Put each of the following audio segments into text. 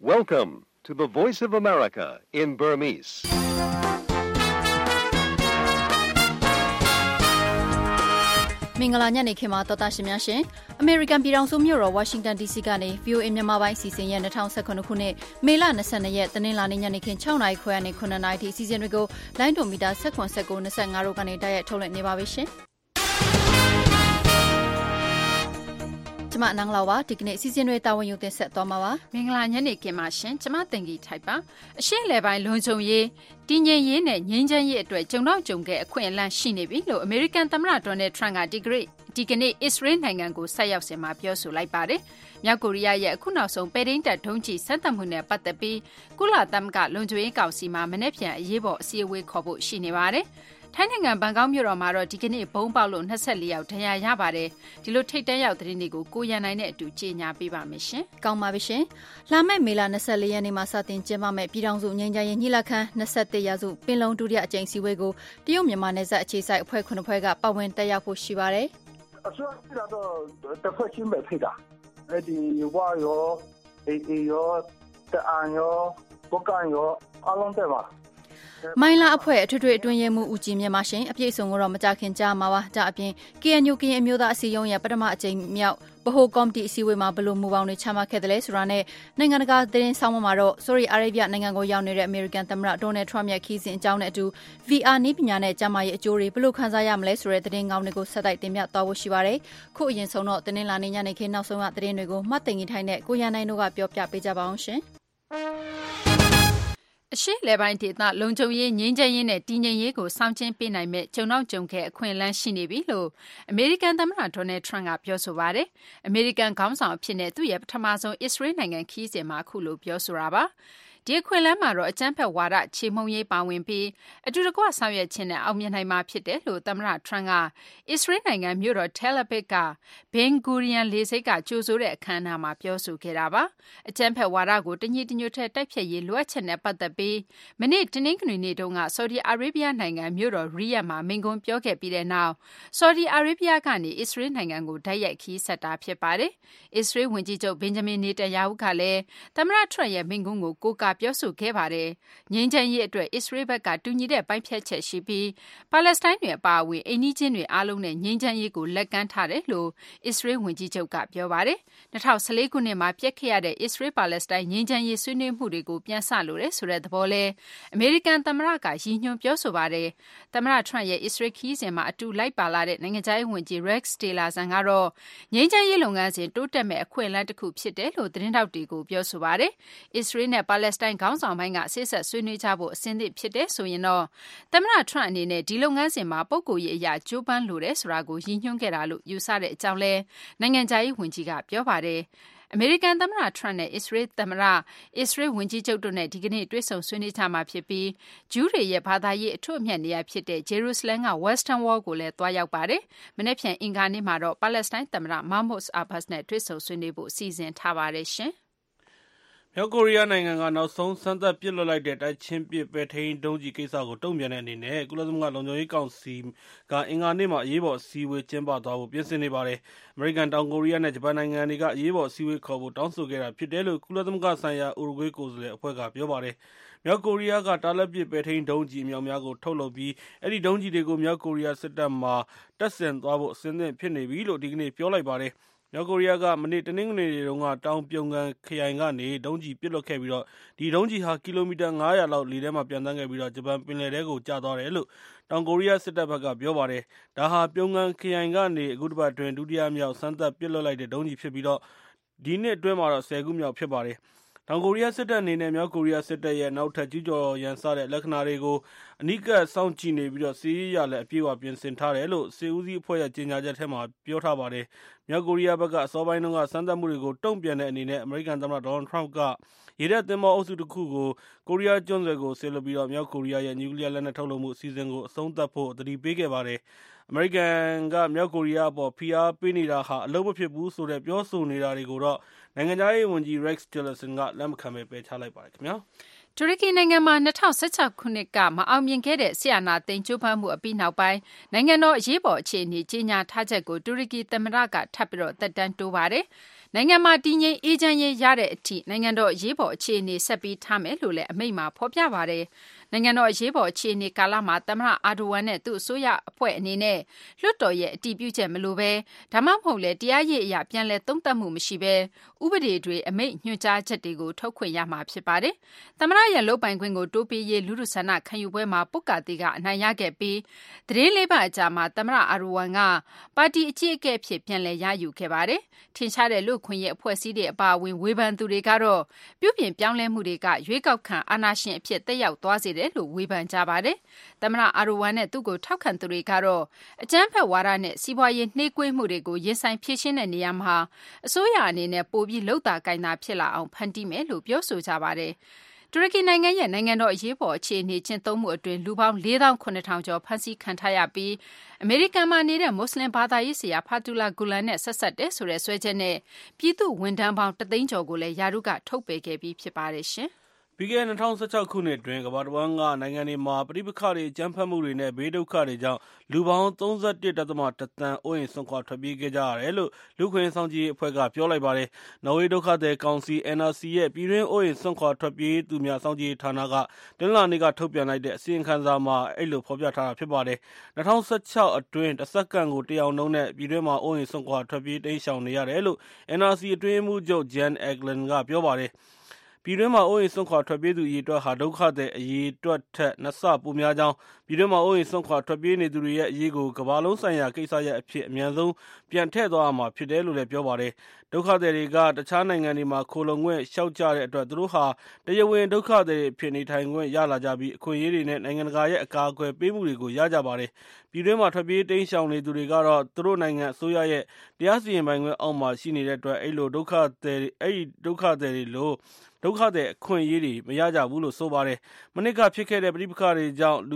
Welcome to the Voice of America in Burmese. ။မင်္ဂလာညနေခင်းမှာတော်တာရှင်များရှင်။ American ပြည်ထောင်စုမြို့တော် Washington DC ကနေ VOA မြန်မာပိုင်းအစီအစဉ်ရဲ့2019ခုနှစ်မေလ22ရက်တနင်္လာနေ့ညနေခင်း6နာရီခွဲကနေ9နာရီထိအစီအစဉ်တွေကိုလိုင်းဒိုမီတာ19 19 25တို့ကနေတိုက်ရိုက်ထုတ်လွှင့်နေပါပြီရှင်။ကျမနန်းလာပါဒီကနေ့အစီအစဉ်တွေတာဝန်ယူတင်ဆက်သွားမှာပါမင်္ဂလာညနေခင်းပါရှင်ကျမတင်ကြီးထိုက်ပါအရှေ့လေပိုင်းလုံခြုံရေးတည်ငြိမ်ရေးနဲ့ငြိမ်းချမ်းရေးအတွက်ကြုံတော့ကြုံခဲ့အခွင့်အလမ်းရှိနေပြီလို့ American သမ္မတ Donald Trump ကဒီကနေ့ Israel နိုင်ငံကိုဆက်ရောက်စဉ်မှာပြောဆိုလိုက်ပါတယ်မြောက်ကိုရီးယားရဲ့အခုနောက်ဆုံးပဲရင်းတပ်ဒုံးကျည်စမ်းသပ်မှုနဲ့ပတ်သက်ပြီးကုလသမဂ္ဂလုံခြုံရေးကောင်စီမှာမနေ့ပြန်အရေးပေါ်အစည်းအဝေးခေါ်ဖို့ရှိနေပါတယ်ထိုင်းနိုင်ငံဘန်ကောက်မြို့တော်မှာတော့ဒီကနေ့ဘုံပေါက်လို့24ယောက်ဒဏ်ရာရပါတယ်ဒီလိုထိတ်တန့်ရောက်သတင်းတွေကိုကိုရန်နိုင်နဲ့အတူကြေညာပေးပါမယ်ရှင်ကောင်းပါပြီရှင်လာမယ့်မေလ24ရက်နေ့မှာစတင်ကျင်းပမယ့်ပြည်ထောင်စုငြိမ်းချမ်းရေးညီလာခံ21ရာစုပင်လုံဒုတိယအကြိမ်စည်းဝေးကိုတရုတ်မြန်မာနယ်စပ်အခြေစိုက်အဖွဲ့9ဖွဲ့ကပါဝင်တက်ရောက်ဖို့ရှိပါတယ်အစိုးရကတော့တစ်ဖွဲ့ချင်းပဲဖြစ်တာအဲ့ဒီဝါရောအေရောတအန်ရောပုတ်ကန်ရောအလုံးတဲ့ပါမိုင်းလာအဖွဲ့အထွေထွေအတွင်းရေးမှူးဦးကြည်မြင့်ပါရှင်အပြည့်အစုံကိုတော့မကြခင်ကြားမှာပါဒါအပြင် KNU ကရင်အမျိုးသားအစည်းအရုံးရဲ့ပထမအကြိမ်မြောက်ဗဟိုကော်မတီအစည်းအဝေးမှာဘယ်လိုမူပေါင်းတွေချမှတ်ခဲ့တယ်လဲဆိုတာနဲ့နိုင်ငံတကာသတင်းဆောင်မှာတော့ Saudi Arabia နိုင်ငံကိုရောက်နေတဲ့ American သမ္မတ Donald Trump ရဲ့ခီးစဉ်အကြောင်းနဲ့အတူ VR နည်းပညာနဲ့ကျန်းမာရေးအကျိုးတွေဘယ်လိုခံစားရမလဲဆိုတဲ့သတင်းကောင်းတွေကိုဆက်တိုက်တင်ပြသွားဖို့ရှိပါတယ်ခုအရင်ဆုံးတော့တင်းလာနေညနေခင်းနောက်ဆုံးရသတင်းတွေကိုမှတ်သိင်ကြီးထိုင်းနဲ့ကိုရန်နိုင်တို့ကပြောပြပေးကြပါအောင်ရှင်အရှိလေပိုင်းဒေသလုံခြုံရေးငြိမ်းချမ်းရေးနဲ့တည်ငြိမ်ရေးကိုစောင့်ကျဉ်ပေးနိုင်မဲ့ကြုံတော့ကြုံခဲ့အခွင့်အလမ်းရှိနေပြီလို့အမေရိကန်သမ္မတဒေါ်နယ်ထရန့်ကပြောဆိုပါတယ်။အမေရိကန်ခေါင်းဆောင်အဖြစ်နဲ့သူ့ရဲ့ပထမဆုံးအစ္စရေးနိုင်ငံခီးစဉ်မှာအခုလိုပြောဆိုတာပါ။ဒီအခွင့်အလမ်းမှာတော့အကြမ်းဖက်ဝါဒချေမှုန်းရေးပါဝင်ပြီးအတူတကွဆောင်ရွက်ခြင်းနဲ့အောင်မြင်နိုင်မှာဖြစ်တယ်လို့သမ္မတထရန့်ကအစ္စရေးနိုင်ငံမြို့တော် Tel Aviv က Ben Gurion လေဆိပ်ကကြိုဆိုတဲ့အခမ်းအနားမှာပြောဆိုခဲ့တာပါအကြမ်းဖက်ဝါဒကိုတညီတညွတ်ထဲတိုက်ဖျက်ရေးလိုအပ်ချက်နဲ့ပတ်သက်ပြီးမနေ့တနင်္ဂနွေနေ့တုန်းက Saudi Arabia နိုင်ငံမြို့တော် Riyadh မှာမိန့်ခွန်းပြောခဲ့ပြီးတဲ့နောက် Saudi Arabia ကနေအစ္စရေးနိုင်ငံကိုတိုက်ရိုက်ခီးဆက်တာဖြစ်ပါတယ်အစ္စရေးဝန်ကြီးချုပ် Benjamin Netanyahu ကလည်းသမ္မတထရန့်ရဲ့မိန့်ခွန်းကိုကိုးကားပြောဆိုခဲ့ပါတယ်။ငြိမ်းချမ်းရေးအတွက်အစ္စရေးဘက်ကတူညီတဲ့ပိုင်းဖြတ်ချက်ရှိပြီးပါလက်စတိုင်းတွေအပါအဝင်အိမ်နီးချင်းတွေအားလုံးနဲ့ငြိမ်းချမ်းရေးကိုလက်ကမ်းထားတယ်လို့အစ္စရေးဝန်ကြီးချုပ်ကပြောပါတယ်။2014ခုနှစ်မှာပြက်ခဲ့ရတဲ့အစ္စရေးပါလက်စတိုင်းငြိမ်းချမ်းရေးဆွေးနွေးမှုတွေကိုပြန်ဆလိုတဲ့ဆိုတဲ့သဘောလဲအမေရိကန်သမ္မတကရည်ညွှန်းပြောဆိုပါတယ်။သမ္မတထရန့်ရဲ့အစ္စရေးခီးစဉ်မှာအတူလိုက်ပါလာတဲ့နိုင်ငံခြားရေးဝန်ကြီး Rex Tillerson ကတော့ငြိမ်းချမ်းရေးလုပ်ငန်းစဉ်တိုးတက်မဲ့အခွင့်အလမ်းတစ်ခုဖြစ်တယ်လို့သတင်းတောက်တွေကိုပြောဆိုပါတယ်။အစ္စရေးနဲ့ပါလက်စတိုင်းခေါင်းဆောင်ပိုင်းကဆေးဆက်ဆွေးနွေးကြဖို့အဆင်သင့်ဖြစ်တယ်ဆိုရင်တော့သမ္မတထရန့်အနေနဲ့ဒီလုပ်ငန်းစဉ်မှာပုဂ္ဂိုလ်ရေးအရာကြိုးပမ်းလိုတယ်ဆိုတာကိုရည်ညွှန်းခဲ့တာလို့ယူဆတဲ့အကြောင်းလဲနိုင်ငံခြားရေးဝန်ကြီးကပြောပါတယ်အမေရိကန်သမ္မတထရန့်နဲ့အစ္စရေးဝန်ကြီးချုပ်တို့နဲ့ဒီကနေ့တွေ့ဆုံဆွေးနွေးကြမှာဖြစ်ပြီးဂျူးတွေရဲ့ဘာသာရေးအထွတ်အမြတ်နေရာဖြစ်တဲ့ဂျေရုဆလမ်က Western Wall ကိုလည်းသွားရောက်ပါတယ်။မနေ့ဖြန်အင်္ဂါနေ့မှာတော့ပါလက်စတိုင်းသမ္မတ Mahmoud Abbas နဲ့တွေ့ဆုံဆွေးနွေးဖို့စီစဉ်ထားပါတယ်ရှင်။မြောက်ကိုရီးယားနိုင်ငံကနောက်ဆုံးစမ်းသပ်ပစ်လွှတ်လိုက်တဲ့တိုက်ချင်းပစ်ပဲထိန်းဒုံးကျည်ကိစ္စကိုတုံ့ပြန်တဲ့အနေနဲ့ကုလသမဂ္ဂလုံခြုံရေးကောင်စီကအင်္ဂါနေ့မှာအရေးပေါ်အစည်းအဝေးကျင်းပသွားဖို့ပြင်ဆင်နေပါတယ်။အမေရိကန်တောင်ကိုရီးယားနဲ့ဂျပန်နိုင်ငံတွေကအရေးပေါ်အစည်းအဝေးခေါ်ဖို့တောင်းဆိုခဲ့တာဖြစ်တယ်လို့ကုလသမဂ္ဂဆိုင်ရာဥရုဂွေးကိုယ်စားလှယ်အဖွဲ့ကပြောပါတယ်။မြောက်ကိုရီးယားကတာလက်ပစ်ပဲထိန်းဒုံးကျည်အမြောက်များကိုထုတ်လုပ်ပြီးအဲ့ဒီဒုံးကျည်တွေကိုမြောက်ကိုရီးယားစစ်တပ်မှတပ်ဆင်သွားဖို့အဆင်သင့်ဖြစ်နေပြီလို့ဒီကနေ့ပြောလိုက်ပါတယ်။မြောက်ကိုရီးယားကမနေ့တနင်္ဂနွေနေ့တုန်းကတောင်ပြုံကန်ခရိုင်ကနေဒုံးကျည်ပစ်လွှတ်ခဲ့ပြီးတော့ဒီဒုံးကျည်ဟာကီလိုမီတာ900လောက်လေထဲမှာပြန်တန်းခဲ့ပြီးတော့ဂျပန်ပင်လယ်ထဲကိုကျသွားတယ်လို့တောင်ကိုရီးယားစစ်တပ်ဘက်ကပြောပါတယ်။ဒါဟာပြုံကန်ခရိုင်ကနေအခုတစ်ပတ်အတွင်းဒုတိယမြောက်စမ်းသပ်ပစ်လွှတ်လိုက်တဲ့ဒုံးကျည်ဖြစ်ပြီးတော့ဒီနှစ်အတွင်းမှာတော့10ခုမြောက်ဖြစ်ပါတယ်။တောင်ကိုရီးယားစစ်တပ်အနေနဲ့မြောက်ကိုရီးယားစစ်တပ်ရဲ့နောက်ထပ်ကျူးကျော်ရန်စတဲ့လက္ခဏာတွေကိုအနီးကပ်စောင့်ကြည့်နေပြီးတော့စစ်ရေးရလည်းအပြည့်အဝပြင်ဆင်ထားတယ်လို့စစ်ဦးစီးအဖွဲ့ရဲ့ကြေညာချက်ထဲမှာပြောထားပါတယ်။မြောက်ကိုရီးယားဘက်ကအစောပိုင်းတုန်းကစမ်းသပ်မှုတွေကိုတုံ့ပြန်တဲ့အနေနဲ့အမေရိကန်သမ္မတဒေါ်နယ်ထရန့်ကရေတပ်သင်္ဘောအုပ်စုတစ်ခုကိုကိုရီးယားကျွန်းဆွယ်ကိုဆေလွှတ်ပြီးတော့မြောက်ကိုရီးယားရဲ့နျူကလ িয়ার လက်နက်ထုတ်လုပ်မှုအစီအစဉ်ကိုအဆုံးသတ်ဖို့သတိပေးခဲ့ပါတယ်။အမေရိကန်ကမြောက်ကိုရီးယားအပေါ်ဖိအားပေးနေတာဟာအလုပ်မဖြစ်ဘူးဆိုတဲ့ပြောဆိုနေတာတွေကိုတော့နိုင်ငံခြားရေးဝန်ကြီး Rex Tillerson ကလက်မခံပဲပယ်ချလိုက်ပါတယ်ခင်ဗျာတူရကီနိုင်ငံမှာ2016ခုနှစ်ကမအောင်မြင်ခဲ့တဲ့ဆီယနာသိန်းကျိုးပန်းမှုအပြီးနောက်ပိုင်းနိုင်ငံတော်အရေးပေါ်အခြေအနေကြီးညာထားချက်ကိုတူရကီသမ္မတကထပ်ပြီးတော့သက်တမ်းတိုးပါတယ်။နိုင်ငံမှာတည်ငြိမ်အေးချမ်းရေးရတဲ့အထိနိုင်ငံတော်အရေးပေါ်အခြေအနေဆက်ပြီးထားမယ်လို့လည်းအမိန့်မှာဖော်ပြပါတယ်နိုင်ငံတော်အရေးပေါ်အခြေအနေကာလမှာသမ္မတအာဒိုဝမ်နဲ့သူ့အစိုးရအဖွဲ့အနေနဲ့လွှတ်တော်ရဲ့အတည်ပြုချက်မလိုဘဲဒါမှမဟုတ်လေတရားရေးအရာပြန်လည်သုံးသပ်မှုမရှိဘဲဥပဒေတွေအမိန့်ညွှန်ကြားချက်တွေကိုထုတ်ခွင့်ရမှာဖြစ်ပါတယ်သမ္မတရဲ့လုပ်ပိုင်ခွင့်ကိုတိုးပေးရေးလူထုဆန္ဒခံယူပွဲမှာပုတ်ကာတီကအနိုင်ရခဲ့ပြီးသတင်းလေးပတ်အကြာမှာသမ္မတအာဒိုဝမ်ကပါတီအကြီးအကဲအဖြစ်ပြန်လည်ရယူခဲ့ပါတယ်ထင်ရှားတဲ့လူ့ခွင့်ရေးအဖွဲ့အစည်းတွေအပါအဝင်ဝေဖန်သူတွေကတော့ပြုပြင်ပြောင်းလဲမှုတွေကရွေးကောက်ခံအာဏာရှင်အဖြစ်တက်ရောက်သွားစေတယ်လို့ဝေဖန်ကြပါတယ်။သမ္မတအာဒိုဝမ်နဲ့သူ့ကိုထောက်ခံသူတွေကတော့အကြမ်းဖက်ဝါဒနဲ့စီးပွားရေးနှေးကွေးမှုတွေကိုရင်ဆိုင်ဖြေရှင်းတဲ့နေရာမှာအစိုးရအနေနဲ့ပိုပြီးလှုပ်သာကိုင်သာဖြစ်လာအောင်ဖန်တီးမယ်လို့ပြောဆိုကြပါတယ်။တူရကီနိုင်ငံရဲ့နိုင်ငံတော်အရေးပေါ်အခြေအနေကျင့်သုံးမှုအတွင်းလူပေါင်း4,900 ကျော်ဖမ်းဆီးခံထားရပြီးအမေရိကန်မှာနေတဲ့မွတ်စလင်ဘာသာရေးဆရာဖာတူလာဂူလန်နဲ့ဆက်ဆက်တဲ့ဆိုတဲ့ဆွဲချက်နဲ့ပြည်သူဝန်ထမ်းပေါင်း1သိန်းကျော်ကိုလည်းယာရုကထုတ်ပယ်ခဲ့ပြီးဖြစ်ပါတယ်ရှင်။ပြီးခဲ့တဲ့2016ခုနှစ်အတွင်းကမ္ဘာတဝန်းကနိုင်ငံတွေမှာပဋိပက္ခတွေအကြမ်းဖက်မှုတွေနဲ့ဘေးဒုက္ခတွေကြောင့်လူပေါင်း31.1 သန်းအိုးအိမ်စွန့်ခွာထွက်ပြေးခဲ့ကြရတယ်လို့လူ့ခွင့်ဆောင်ကြည်အဖွဲ့ကပြောလိုက်ပါတယ်။နော်ဝေဒုက္ခသည်ကောင်စီ NRC ရဲ့ပြည်တွင်းအိုးအိမ်စွန့်ခွာထွက်ပြေးသူများဆောင်ကြည်ဌာနကတနင်္လာနေ့ကထုတ်ပြန်လိုက်တဲ့အစီရင်ခံစာမှာအဲ့လိုဖော်ပြထားတာဖြစ်ပါတယ်။2016အတွင်းတစ်စက္ကန့်ကို1ယောက်နှုန်းနဲ့ပြည်တွင်းမှာအိုးအိမ်စွန့်ခွာထွက်ပြေးတိမ်းရှောင်နေရတယ်လို့ NRC အတွင်းမှုချုပ် Jan Egeland ကပြောပါတယ်။ပြည်တွင်းမှာအိုးအိမ်စွန့်ခွာထွက်ပြေးသူအရေအတွက်ဟာဒုက္ခသည်အရေအတွက်ထက်2ဆပိုများကြောင်းပြည်တွင်းမှာအိုးအိမ်စွန့်ခွာထွက်ပြေးနေသူတွေရဲ့အရေးကိုကမ္ဘာလုံးဆိုင်ရာကိစ္စရပ်အဖြစ်အမြန်ဆုံးပြန်ထည့်သွားရမှာဖြစ်တယ်လို့လည်းပြောပါတယ်။ဒုက္ခသည်တွေကတခြားနိုင်ငံတွေမှာခိုလုံခွင့်လျှောက်ကြတဲ့အတွက်သူတို့ဟာတရားဝင်ဒုက္ခသည်အဖြစ်နေထိုင်ခွင့်ရလာကြပြီးအခွင့်အရေးတွေနဲ့နိုင်ငံတကာရဲ့အကာအကွယ်ပေးမှုတွေကိုရကြပါတယ်။ပြည်တွင်းမှာထွက်ပြေးတိမ်းရှောင်နေသူတွေကတော့သူတို့နိုင်ငံအစိုးရရဲ့တရားစီရင်ပိုင်ခွင့်အောက်မှာရှိနေတဲ့အတွက်အဲ့ဒီဒုက္ခသည်တွေလို့ဒုက္ခသည်အခွင့်အရေးတွေမရကြဘူးလို့ဆိုပါတယ်။မနစ်ကဖြစ်ခဲ့တဲ့ပဋိပက္ခတွေကြောင့်လူ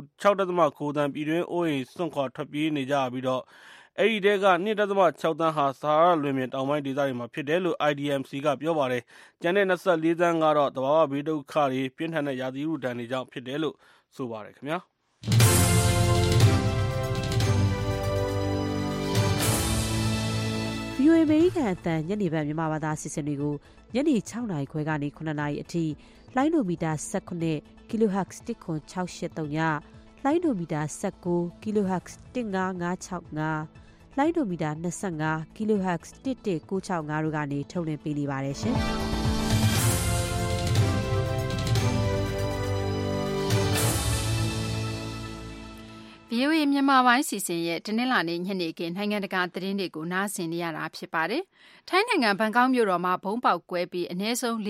6.9 သန်းပြည်တွင်းအိုးအိမ်စွန့်ခွာထွက်ပြေးနေကြပြီးတော့အဲ့ဒီတဲက 2.6 သန်းဟာဆာဟာရလွင်ပြင်တောင်ပိုင်းဒေသတွေမှာဖြစ်တယ်လို့ IDMC ကပြောပါတယ်။ကျန်တဲ့24 သန်းကတော့သဘာဝဘေးဒုက္ခတွေပြင်းထန်တဲ့ရာသီဥတုဒဏ်တွေကြောင့်ဖြစ်တယ်လို့ဆိုပါတယ်ခင်ဗျာ။ VOA အမေရိကန်အသံညနေပိုင်းမြန်မာဘာသာအစီအစဉ်တွေကိုညနေ6နာရီခွဲကနေ9နာရီအထိလိုင်းဒိုမီတာ19 kHz 10683ညလိုင်းဒိုမီတာ19 kHz 15565လိုင်းဒိုမီတာ25 kHz 11965တို့ကနေထုတ်လွှင့်ပေးနေပါတယ်ရှင်။ VOA မြန်မာပိုင်းစီစဉ်ရဲ့တနင်္လာနေ့ညနေခင်းနိုင်ငံတကာသတင်းတွေကိုနားဆင်နေရတာဖြစ်ပါတယ်။ထိုင်းနိုင်ငံဘန်ကောက်မြို့တော်မှာဘုံပေါက်ကွဲပြီးအနည်းဆုံး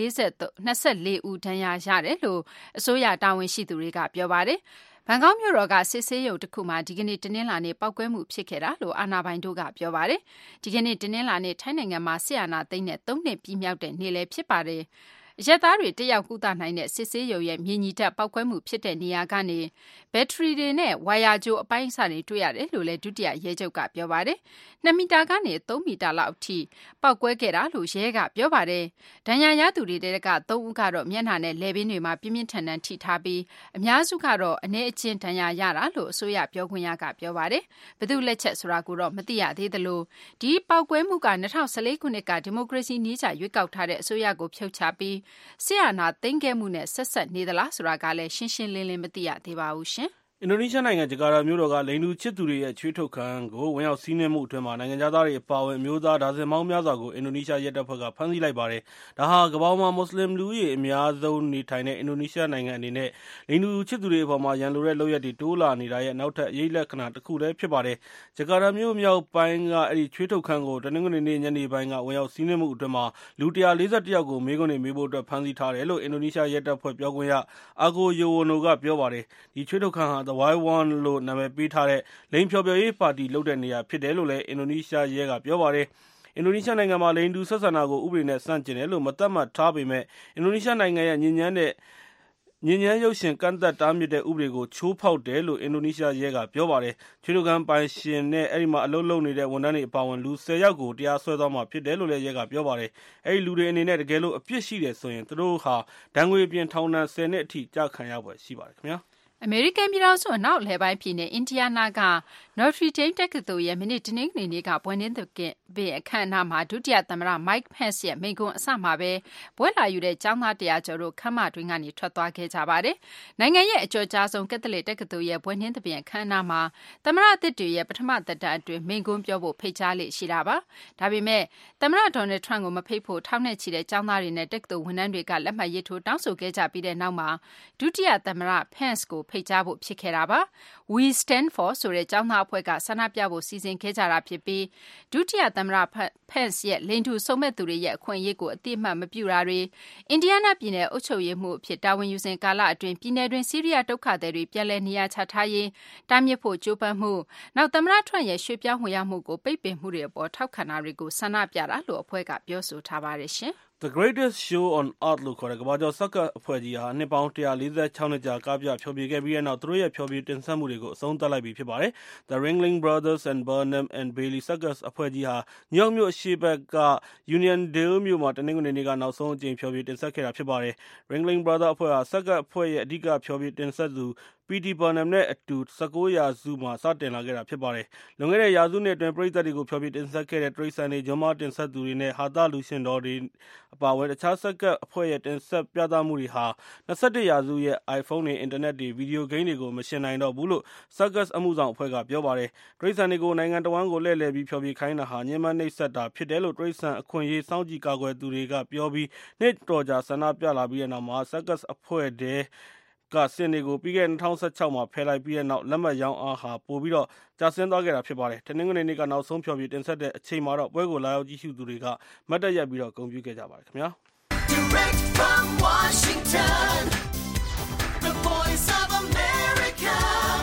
24ဦးဒဏ်ရာရတယ်လို့အစိုးရတာဝန်ရှိသူတွေကပြောပါတယ်။ဘန်ကောက်မြို့တော်ကစစ်ဆေးရုံတစ်ခုမှာဒီကနေ့တနင်္လာနေ့ပောက်ကွဲမှုဖြစ်ခဲ့တာလို့အာဏာပိုင်တို့ကပြောပါတယ်။ဒီကနေ့တနင်္လာနေ့ထိုင်းနိုင်ငံမှာစစ်အာဏာသိမ်းတဲ့3နှစ်ပြည့်မြောက်တဲ့နေ့လည်းဖြစ်ပါတယ်။အရက်သားတွေတက်ရောက်ကုသနိုင်တဲ့စစ်ဆေးရုံရဲ့မြေညီတပ်ပောက်ကွဲမှုဖြစ်တဲ့နေရာကနေဘက်ထရီတွေနဲ့ဝါယာကြိုးအပိုင်းအစတွေတွေ့ရတယ်လို့လည်းဒုတိယရဲချုပ်ကပြောပါတယ်။2 မီတာကနေ3 မီတာလောက်အထိပောက်ကွဲခဲ့တာလို့ရဲကပြောပါတယ်။ဒဏ်ရာရသူတွေတဲက3ဦးကတော့မျက်နှာနဲ့လည်ပင်းတွေမှာပြင်းပြင်းထန်ထန်ထိထားပြီးအများစုကတော့အနေအချင်းဒဏ်ရာရတာလို့အစိုးရပြောခွင့်ရကပြောပါတယ်။ဘယ်သူလက်ချက်ဆိုတာကိုတော့မသိရသေးသလိုဒီပောက်ကွဲမှုက2014ခုနှစ်ကဒီမိုကရေစီနည်းကျရွေးကောက်ထားတဲ့အစိုးရကိုဖြုတ်ချပြီးစစ်အာဏာသိမ်းခဲ့မှုနဲ့ဆက်ဆက်နေသလားဆိုတာကလည်းရှင်းရှင်းလင်းလင်းမသိရသေးပါဘူးရှင်။အင်ဒိုနီးရှားနိုင်ငံဂျကာတာမြို့တော်ကလိင်တူချစ်သူတွေရဲ့ချွေးထုတ်ခံကိုဝင်ရောက်စီးနင်းမှုအတွင်းမှာနိုင်ငံသားတွေအပါအဝင်မျိုးသားဒါဇင်ပေါင်းများစွာကိုအင်ဒိုနီးရှားရဲတပ်ဖွဲ့ကဖမ်းဆီးလိုက်ပါတယ်။ဒါဟာကမ္ဘာမှာမွတ်စလင်လူဦးရေအများဆုံးနေထိုင်တဲ့အင်ဒိုနီးရှားနိုင်ငံအနေနဲ့လိင်တူချစ်သူတွေအပေါ်မှာရန်လိုတဲ့လုပ်ရပ်တွေတိုးလာနေတာရဲ့နောက်ထပ်အရေးလက္ခဏာတစ်ခုလည်းဖြစ်ပါတယ်။ဂျကာတာမြို့မြောက်ပိုင်းကအဲ့ဒီချွေးထုတ်ခံကိုတနင်္ဂနွေနေ့ညနေပိုင်းကဝင်ရောက်စီးနင်းမှုအတွင်းမှာလူ141ယောက်ကိုမေးခွန်းတွေမေးဖို့အတွက်ဖမ်းဆီးထားတယ်လို့အင်ဒိုနီးရှားရဲတပ်ဖွဲ့ပြောခွင့်ရအာဂိုယိုဝိုနိုကပြောပါတယ်။ဒီချွေးထုတ်ခံဟာ The Wild Oneလို့နာမည်ပေးထားတဲ့လိင်ဖျော်ဖြေရေးပါတီလုပ်တဲ့နေရာဖြစ်တယ်လို့လည်းအင်ဒိုနီးရှားရဲကပြောပါတယ်။အင်ဒိုနီးရှားနိုင်ငံမှာလိင်တူဆက်ဆံတာကိုဥပဒေနဲ့ဆန့်ကျင်တယ်လို့မသတ်မှတ်ထားပေမဲ့အင်ဒိုနီးရှားနိုင်ငံရဲ့ညဉ့်ဉန်းရုပ်ရှင်ကန့်သတ်တားမြစ်တဲ့ဥပဒေကိုချိုးဖောက်တယ်လို့အင်ဒိုနီးရှားရဲကပြောပါတယ်။ချွေးထုတ်ခံပိုင်ရှင်နဲ့အဲ့ဒီမှာအလုပ်လုပ်နေတဲ့ဝန်ထမ်းတွေအပါအဝင်လူ10ယောက်ကိုတရားစွဲသွားမှာဖြစ်တယ်လို့လည်းရဲကပြောပါတယ်။အဲ့ဒီလူတွေအနေနဲ့တကယ်လို့အပြစ်ရှိတယ်ဆိုရင်သူတို့ဟာဒဏ်ငွေအပြင်ထောင်ဒဏ်10နှစ်အထိကြာခံရဖွယ်ရှိပါတယ်ခင်ဗျာ။အမေရိကန်ပြည်ထောင်စုအနောက်အလယ်ပိုင်းပြည်နယ်အင်ဒီယားနားက Notre Dame တက္ကသိုလ်ရဲ့မနေ့တနင်္ဂနွေနေ့ကဘွဲ့နှင်းသဘင်အခမ်းအနားမှာဒုတိယသမ္မတ Mike Pence ရဲ့မိန့်ခွန်းအစမှာပဲဘွဲ့လာယူတဲ့ကျောင်းသား100ကျော်တို့ခမ်းမတွင်းကနေထွက်သွားခဲ့ကြပါတယ်။နိုင်ငံရဲ့အကျော်ကြားဆုံးကက်သလစ်တက္ကသိုလ်ရဲ့ဘွဲ့နှင်းသဘင်အခမ်းအနားမှာသမ္မတအသစ်တွေရဲ့ပထမသက်တမ်းအတွင်းမိန့်ခွန်းပြောဖို့ဖိတ်ကြားလေ့ရှိတာပါ။ဒါပေမဲ့သမ္မတ Donald Trump ကိုမဖိတ်ဖို့ထောင်နဲ့ချီတဲ့ကျောင်းသားတွေနဲ့တက္ကသိုလ်ဝန်ထမ်းတွေကလက်မှတ်ရေးထိုးတောင်းဆိုခဲ့ကြပြီးတဲ့နောက်မှာဒုတိယသမ္မတ Pence ကိုဖိတ်ကြားဖို့ဖြစ်ခဲ့တာပါ။ We Stand For ဆိုတဲ့ကျောင်းသားအဖွဲ့ကဆန္ဒပြဖို့စီစဉ်ခဲ့ကြတာဖြစ်ပြီးဒုတိယသမ္မတ Pence ရဲ့လိင်တူစုံမဲ့သူတွေရဲ့အခွင့်အရေးကိုအတိအမှတ်မပြုတာတွေအင်ဒီယားနားပြည်နယ်အုပ်ချုပ်ရေးမှူးအဖြစ်တာဝန်ယူစဉ်ကာလအတွင်းပြည်နယ်တွင်းဆီးရီးယားဒုက္ခသည်တွေပြန်လည်နေရာချထားရေးတားမြစ်ဖို့ကြိုးပမ်းမှုနောက်သမ္မတ Trump ရဲ့ရွှေ့ပြောင်းဝင်ရောက်မှုကိုပိတ်ပင်မှုတွေအပေါ်ထောက်ခံတာတွေကိုဆန္ဒပြတာလို့အဖွဲ့ကပြောဆိုထားပါတယ်ရှင်။ The Greatest Show on Earth လို့ခေါ်တဲ့ကမ္ဘာကျော်ဆက်ကအဖွဲ့ကြီးဟာနှစ်ပေါင်း146နှစ်ကြာကားပြဖျော်ဖြေခဲ့ပြီးတဲ့နောက်သူတို့ရဲ့ဖျော်ဖြေတင်ဆက်မှုတွေကိုအဆုံးသတ်လိုက်ပြီဖြစ်ပါတယ်။ The Ringling Brothers and Burnham and Bailey Circus အဖွဲ့ကြီးဟာနယူးယောက်မြို့အရှေ့ဘက်က Uniondale မြို့မှာတနင်္ဂနွေနေ့ကနောက်ဆုံးအကြိမ်ဖျော်ဖြေတင်ဆက်ခဲ့တာဖြစ်ပါတယ်။ Ringling Brothers အဖွဲ့ဟာဆက်ကအဖွဲ့ရဲ့အဓိကဖျော်ဖြေတင်ဆက်သူ P.T. Barnum နဲ့အတူ19ရာစုမှာစတင်လာခဲ့တာဖြစ်ပါတယ်။လွန်ခဲ့တဲ့ရာစုနှစ်အတွင်းပရိသတ်တွေကိုဖျော်ဖြေတင်ဆက်ခဲ့တဲ့တိရစ္ဆာန်တွေ၊ဂျွမ်းမတင်ဆက်သူတွေနဲ့ဟာသလူရှင်တော်တွေအပါအဝင်တခြားဆက်ကအဖွဲ့ရဲ့တင်ဆက်ပြသမှုတွေဟာ21ရာစုရဲ့ iPhone တွေ၊အင်တာနက်တွေ၊ဗီဒီယိုဂိမ်းတွေကိုမယှဉ်နိုင်တော့ဘူးလို့ Circus အမှုဆောင်အဖွဲ့ကပြောပါတယ်။တိရစ္ဆာန်တွေကိုနိုင်ငံတဝန်းကိုလှည့်လည်ပြီးဖျော်ဖြေခိုင်းတာဟာညှဉ်းပန်းနှိပ်စက်တာဖြစ်တယ်လို့တိရစ္ဆာန်အခွင့်အရေးစောင့်ကြည့်ကာကွယ်သူတွေကပြောပြီးနှစ်တော်ကြာဆန္ဒပြလာပြီးတဲ့နောက်မှာ Circus အဖွဲ့ထဲကစင်တွေကိုပြီးခဲ့တဲ့2016မှာဖယ်လိုက်ပြီးတဲ့နောက်လက်မှတ်ရောင်းအားဟာပိုပြီးကျဆင်းသွားခဲ့တာဖြစ်ပါတယ်။တနင်္ဂနွေနေ့ကနောက်ဆုံးဖျော်ဖြေတင်ဆက်တဲ့အချိန်မှာတော့ပွဲကိုလာရောက်ကြည့်ရှုသူတွေကမတ်တပ်ရပ်ပြီးဂုဏ်ပြုခဲ့ကြပါတယ်ခင်ဗျာ။ Direct from Washington, the voice of America,